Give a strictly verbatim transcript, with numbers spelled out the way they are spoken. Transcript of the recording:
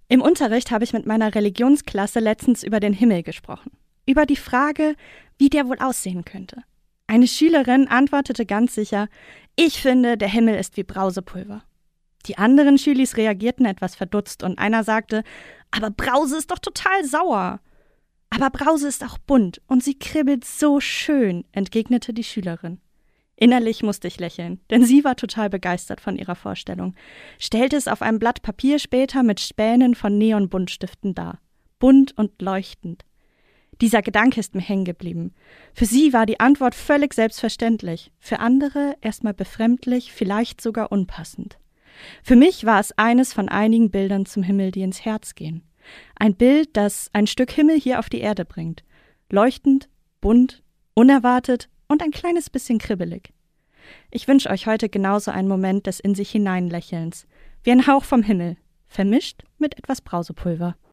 Im Unterricht habe ich mit meiner Religionsklasse letztens über den Himmel gesprochen. Über die Frage, wie der wohl aussehen könnte. Eine Schülerin antwortete ganz sicher, ich finde, der Himmel ist wie Brausepulver. Die anderen Schülis reagierten etwas verdutzt und einer sagte, aber Brause ist doch total sauer. Aber Brause ist auch bunt und sie kribbelt so schön, entgegnete die Schülerin. Innerlich musste ich lächeln, denn sie war total begeistert von ihrer Vorstellung, stellte es auf einem Blatt Papier später mit Spänen von Neonbuntstiften dar. Bunt und leuchtend. Dieser Gedanke ist mir hängen geblieben. Für sie war die Antwort völlig selbstverständlich, für andere erstmal befremdlich, vielleicht sogar unpassend. Für mich war es eines von einigen Bildern zum Himmel, die ins Herz gehen. Ein Bild, das ein Stück Himmel hier auf die Erde bringt. Leuchtend, bunt, unerwartet und ein kleines bisschen kribbelig. Ich wünsche euch heute genauso einen Moment des In sich hineinlächelns, wie ein Hauch vom Himmel, vermischt mit etwas Brausepulver.